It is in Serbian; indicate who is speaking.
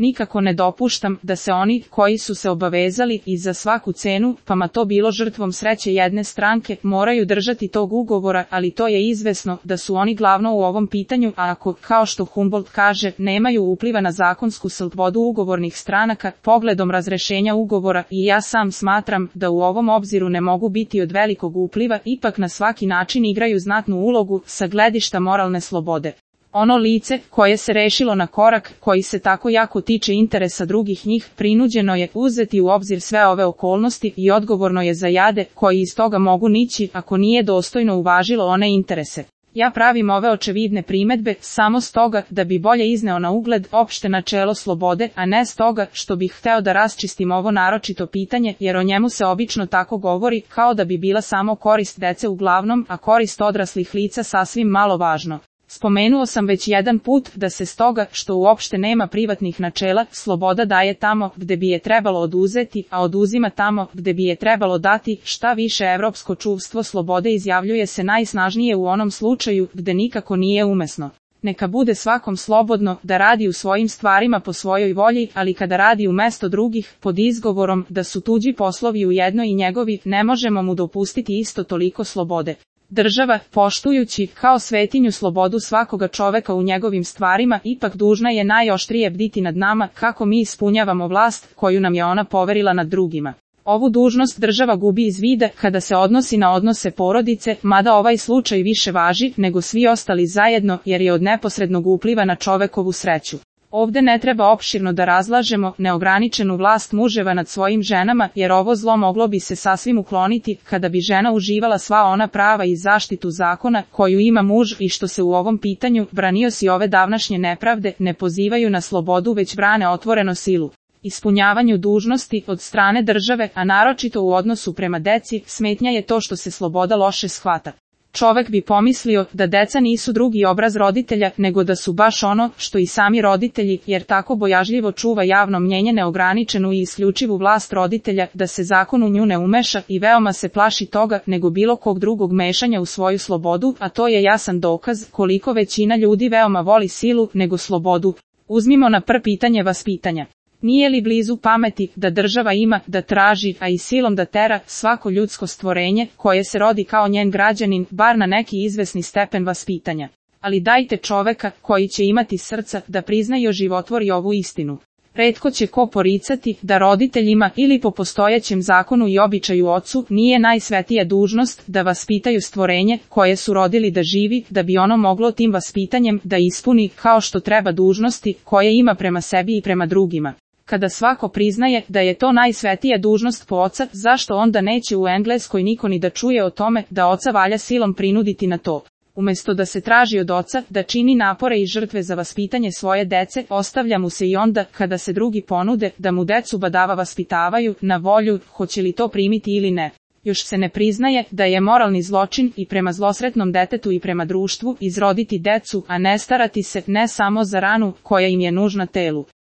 Speaker 1: Nikako ne dopuštam da se oni koji su se obavezali i za svaku cenu, pa ma to bilo žrtvom sreće jedne stranke, moraju držati tog ugovora, ali to je izvesno da su oni glavno u ovom pitanju, a ako, kao što Humboldt kaže, nemaju upliva na zakonsku slobodu ugovornih stranaka, pogledom razrešenja ugovora, i ja sam smatram da u ovom obziru ne mogu biti od velikog upliva, ipak na svaki način igraju znatnu ulogu sa gledišta moralne slobode. Ono lice koje se rešilo na korak koji se tako jako tiče interesa drugih njih, prinuđeno je uzeti u obzir sve ove okolnosti i odgovorno je za jade koji iz toga mogu nići ako nije dostojno uvažilo one interese. Ja pravim ove očevidne primedbe samo stoga da bi bolje izneo na ugled opšte načelo slobode, a ne stoga što bih hteo da raščistim ovo naročito pitanje, jer o njemu se obično tako govori kao da bi bila samo korist dece uglavnom, a korist odraslih lica sasvim malo važno. Spomenuo sam već jedan put da se stoga što uopšte nema privatnih načela, sloboda daje tamo gde bi je trebalo oduzeti, a oduzima tamo gde bi je trebalo dati. Šta više, evropsko čuvstvo slobode izjavljuje se najsnažnije u onom slučaju gde nikako nije umesno. Neka bude svakom slobodno da radi u svojim stvarima po svojoj volji, ali kada radi umesto drugih, pod izgovorom da su tuđi poslovi ujedno i njegovi, ne možemo mu dopustiti isto toliko slobode. Država, poštujući kao svetinju slobodu svakoga čoveka u njegovim stvarima, ipak dužna je najoštrije bditi nad nama kako mi ispunjavamo vlast koju nam je ona poverila nad drugima. Ovu dužnost država gubi iz vida kada se odnosi na odnose porodice, mada ovaj slučaj više važi nego svi ostali zajedno jer je od neposrednog upliva na čovekovu sreću. Ovde ne treba opširno da razlažemo neograničenu vlast muževa nad svojim ženama, jer ovo zlo moglo bi se sasvim ukloniti kada bi žena uživala sva ona prava i zaštitu zakona koju ima muž i što se u ovom pitanju branioci ove davnašnje nepravde ne pozivaju na slobodu već brane otvoreno silu. Ispunjavanju dužnosti od strane države, a naročito u odnosu prema deci, smetnja je to što se sloboda loše shvata. Čovek bi pomislio da deca nisu drugi obraz roditelja, nego da su baš ono što i sami roditelji, jer tako bojažljivo čuva javno mnjenje neograničenu i isključivu vlast roditelja da se zakon u nju ne umeša i veoma se plaši toga nego bilo kog drugog mešanja u svoju slobodu, a to je jasan dokaz koliko većina ljudi veoma voli silu nego slobodu. Uzmimo na pitanje vaspitanja. Nije li blizu pameti da država ima da traži, a i silom da tera svako ljudsko stvorenje koje se rodi kao njen građanin, bar na neki izvesni stepen vaspitanja? Ali dajte čoveka koji će imati srca da prizna i oživotvori ovu istinu. Retko će ko poricati da roditeljima ili po postojećem zakonu i običaju ocu nije najsvetija dužnost da vaspitaju stvorenje koje su rodili da živi, da bi ono moglo tim vaspitanjem da ispuni kao što treba dužnosti koje ima prema sebi i prema drugima. Kada svako priznaje da je to najsvetija dužnost po oca, zašto onda neće u Engleskoj niko ni da čuje o tome da oca valja silom prinuditi na to? Umesto da se traži od oca da čini napore i žrtve za vaspitanje svoje dece, ostavlja mu se i onda kada se drugi ponude da mu decu badava vaspitavaju na volju, hoće li to primiti ili ne. Još se ne priznaje da je moralni zločin i prema zlosretnom detetu i prema društvu izroditi decu, a ne starati se ne samo za ranu koja im je nužna telu.